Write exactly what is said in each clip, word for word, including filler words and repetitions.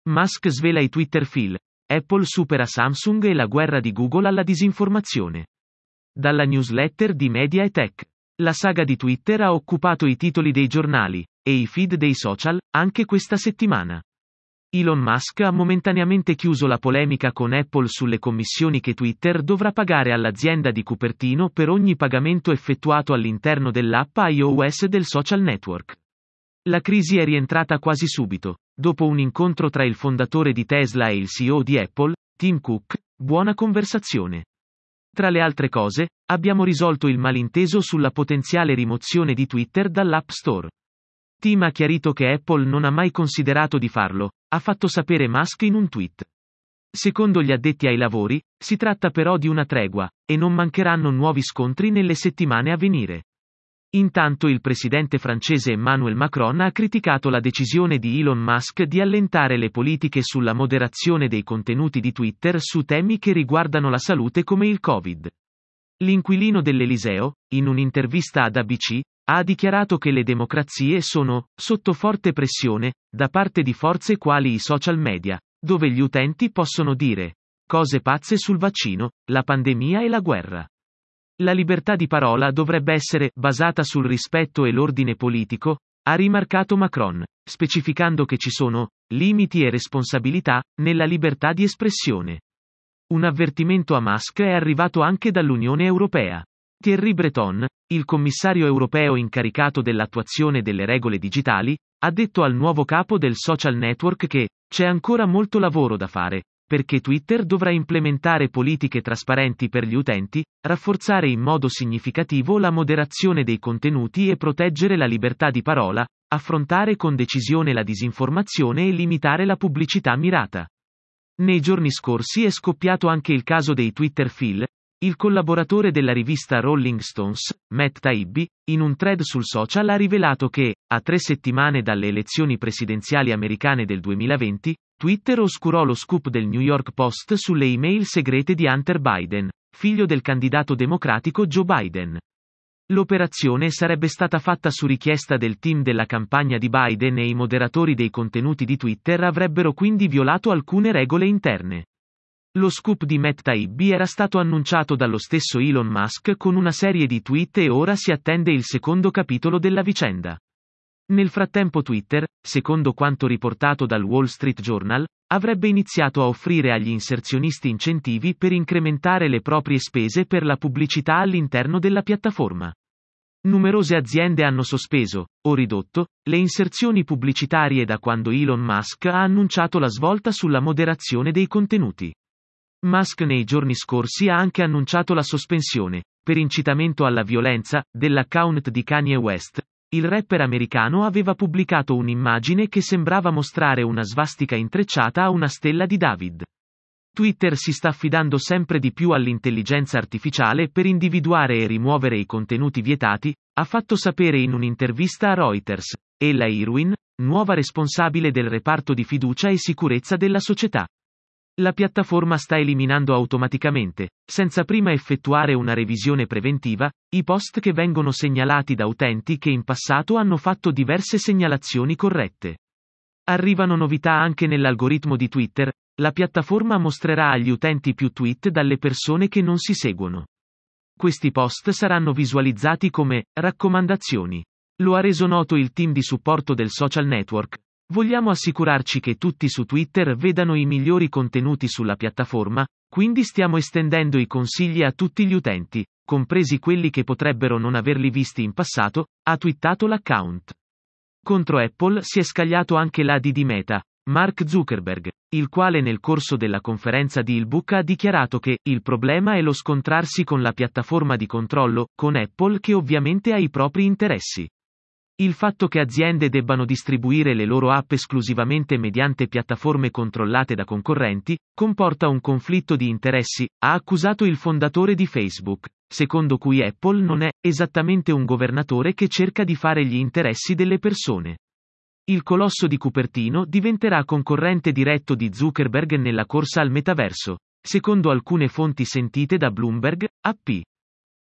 Musk svela i Twitter fill. Apple supera Samsung e la guerra di Google alla disinformazione. Dalla newsletter di Media e Tech. La saga di Twitter ha occupato i titoli dei giornali e i feed dei social, anche questa settimana. Elon Musk ha momentaneamente chiuso la polemica con Apple sulle commissioni che Twitter dovrà pagare all'azienda di Cupertino per ogni pagamento effettuato all'interno dell'app iOS del social network. La crisi è rientrata quasi subito, dopo un incontro tra il fondatore di Tesla e il C E O di Apple, Tim Cook. Buona conversazione. Tra le altre cose, abbiamo risolto il malinteso sulla potenziale rimozione di Twitter dall'App Store. Tim ha chiarito che Apple non ha mai considerato di farlo, ha fatto sapere Musk in un tweet. Secondo gli addetti ai lavori, si tratta però di una tregua, e non mancheranno nuovi scontri nelle settimane a venire. Intanto il presidente francese Emmanuel Macron ha criticato la decisione di Elon Musk di allentare le politiche sulla moderazione dei contenuti di Twitter su temi che riguardano la salute come il Covid. L'inquilino dell'Eliseo, in un'intervista ad A B C, ha dichiarato che le democrazie sono sotto forte pressione da parte di forze quali i social media, dove gli utenti possono dire cose pazze sul vaccino, la pandemia e la guerra. La libertà di parola dovrebbe essere basata sul rispetto e l'ordine politico, ha rimarcato Macron, specificando che ci sono limiti e responsabilità nella libertà di espressione. Un avvertimento a Musk è arrivato anche dall'Unione Europea. Thierry Breton, il commissario europeo incaricato dell'attuazione delle regole digitali, ha detto al nuovo capo del social network che c'è ancora molto lavoro da fare, perché Twitter dovrà implementare politiche trasparenti per gli utenti, rafforzare in modo significativo la moderazione dei contenuti e proteggere la libertà di parola, affrontare con decisione la disinformazione e limitare la pubblicità mirata. Nei giorni scorsi è scoppiato anche il caso dei Twitter fill. Il collaboratore della rivista Rolling Stones, Matt Taibbi, in un thread sul social ha rivelato che, a tre settimane dalle elezioni presidenziali americane del duemilaventi, Twitter oscurò lo scoop del New York Post sulle email segrete di Hunter Biden, figlio del candidato democratico Joe Biden. L'operazione sarebbe stata fatta su richiesta del team della campagna di Biden e i moderatori dei contenuti di Twitter avrebbero quindi violato alcune regole interne. Lo scoop di Matt Taibbi era stato annunciato dallo stesso Elon Musk con una serie di tweet e ora si attende il secondo capitolo della vicenda. Nel frattempo Twitter, secondo quanto riportato dal Wall Street Journal, avrebbe iniziato a offrire agli inserzionisti incentivi per incrementare le proprie spese per la pubblicità all'interno della piattaforma. Numerose aziende hanno sospeso, o ridotto, le inserzioni pubblicitarie da quando Elon Musk ha annunciato la svolta sulla moderazione dei contenuti. Musk nei giorni scorsi ha anche annunciato la sospensione, per incitamento alla violenza, dell'account di Kanye West. Il rapper americano aveva pubblicato un'immagine che sembrava mostrare una svastica intrecciata a una stella di David. Twitter si sta affidando sempre di più all'intelligenza artificiale per individuare e rimuovere i contenuti vietati, ha fatto sapere in un'intervista a Reuters, Ella Irwin, nuova responsabile del reparto di fiducia e sicurezza della società. La piattaforma sta eliminando automaticamente, senza prima effettuare una revisione preventiva, i post che vengono segnalati da utenti che in passato hanno fatto diverse segnalazioni corrette. Arrivano novità anche nell'algoritmo di Twitter, la piattaforma mostrerà agli utenti più tweet dalle persone che non si seguono. Questi post saranno visualizzati come raccomandazioni. Lo ha reso noto il team di supporto del social network. Vogliamo assicurarci che tutti su Twitter vedano i migliori contenuti sulla piattaforma, quindi stiamo estendendo i consigli a tutti gli utenti, compresi quelli che potrebbero non averli visti in passato, ha twittato l'account. Contro Apple si è scagliato anche l'A D di Meta, Mark Zuckerberg, il quale nel corso della conferenza di Illbook ha dichiarato che il problema è lo scontrarsi con la piattaforma di controllo, con Apple che ovviamente ha i propri interessi. Il fatto che aziende debbano distribuire le loro app esclusivamente mediante piattaforme controllate da concorrenti, comporta un conflitto di interessi, ha accusato il fondatore di Facebook, secondo cui Apple non è esattamente un governatore che cerca di fare gli interessi delle persone. Il colosso di Cupertino diventerà concorrente diretto di Zuckerberg nella corsa al metaverso, secondo alcune fonti sentite da Bloomberg, A P.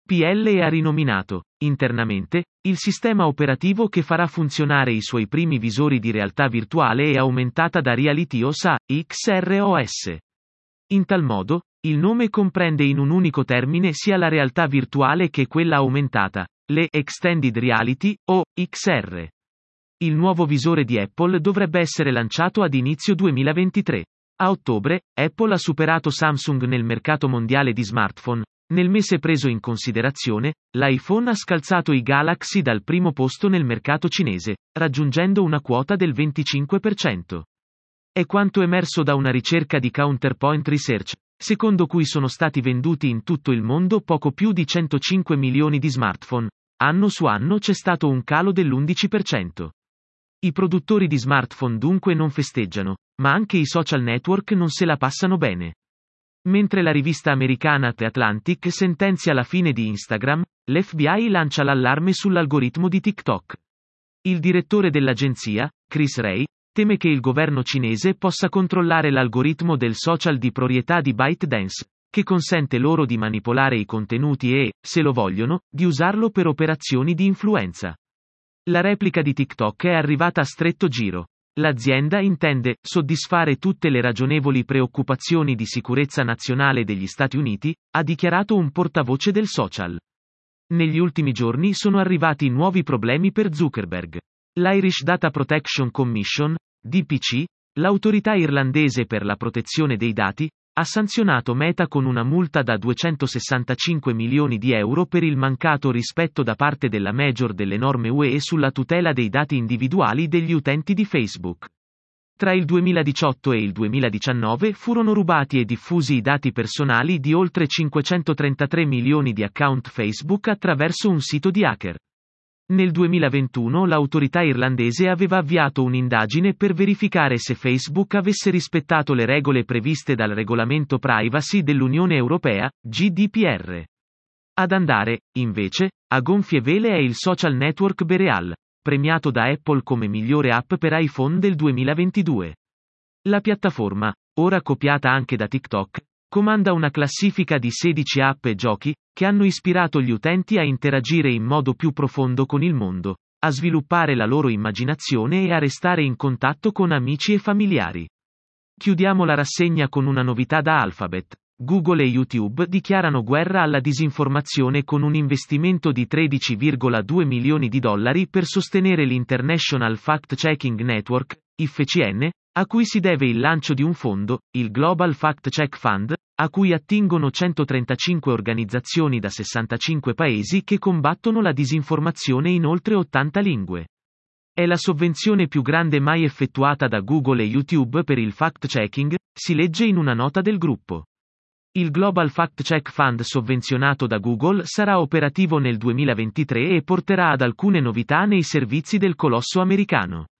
P L e ha rinominato, internamente, il sistema operativo che farà funzionare i suoi primi visori di realtà virtuale e aumentata da Reality O S a X R O S. In tal modo, il nome comprende in un unico termine sia la realtà virtuale che quella aumentata, le Extended Reality, o X R. Il nuovo visore di Apple dovrebbe essere lanciato ad inizio duemilaventitré. A ottobre, Apple ha superato Samsung nel mercato mondiale di smartphone. Nel mese preso in considerazione, l'iPhone ha scalzato i Galaxy dal primo posto nel mercato cinese, raggiungendo una quota del venticinque per cento. È quanto emerso da una ricerca di Counterpoint Research, secondo cui sono stati venduti in tutto il mondo poco più di centocinque milioni di smartphone. Anno su anno c'è stato un calo dell'undici per cento. I produttori di smartphone dunque non festeggiano, ma anche i social network non se la passano bene. Mentre la rivista americana The Atlantic sentenzia la fine di Instagram, l'F B I lancia l'allarme sull'algoritmo di TikTok. Il direttore dell'agenzia, Chris Wray, teme che il governo cinese possa controllare l'algoritmo del social di proprietà di ByteDance, che consente loro di manipolare i contenuti e, se lo vogliono, di usarlo per operazioni di influenza. La replica di TikTok è arrivata a stretto giro. L'azienda intende soddisfare tutte le ragionevoli preoccupazioni di sicurezza nazionale degli Stati Uniti, ha dichiarato un portavoce del social. Negli ultimi giorni sono arrivati nuovi problemi per Zuckerberg. L'Irish Data Protection Commission, D P C, l'autorità irlandese per la protezione dei dati, ha sanzionato Meta con una multa da duecentosessantacinque milioni di euro per il mancato rispetto da parte della major delle norme U E sulla tutela dei dati individuali degli utenti di Facebook. Tra il duemiladiciotto e il duemiladiciannove furono rubati e diffusi i dati personali di oltre cinquecentotrentatré milioni di account Facebook attraverso un sito di hacker. Nel duemilaventuno l'autorità irlandese aveva avviato un'indagine per verificare se Facebook avesse rispettato le regole previste dal regolamento privacy dell'Unione Europea, G D P R. Ad andare, invece, a gonfie vele è il social network Bereal, premiato da Apple come migliore app per iPhone del duemilaventidue. La piattaforma, ora copiata anche da TikTok, comanda una classifica di sedici app e giochi, che hanno ispirato gli utenti a interagire in modo più profondo con il mondo, a sviluppare la loro immaginazione e a restare in contatto con amici e familiari. Chiudiamo la rassegna con una novità da Alphabet. Google e YouTube dichiarano guerra alla disinformazione con un investimento di tredici virgola due milioni di dollari per sostenere l'International Fact Checking Network, I F C N, a cui si deve il lancio di un fondo, il Global Fact Check Fund, a cui attingono centotrentacinque organizzazioni da sessantacinque paesi che combattono la disinformazione in oltre ottanta lingue. È la sovvenzione più grande mai effettuata da Google e YouTube per il fact-checking, si legge in una nota del gruppo. Il Global Fact Check Fund sovvenzionato da Google sarà operativo nel duemilaventitré e porterà ad alcune novità nei servizi del colosso americano.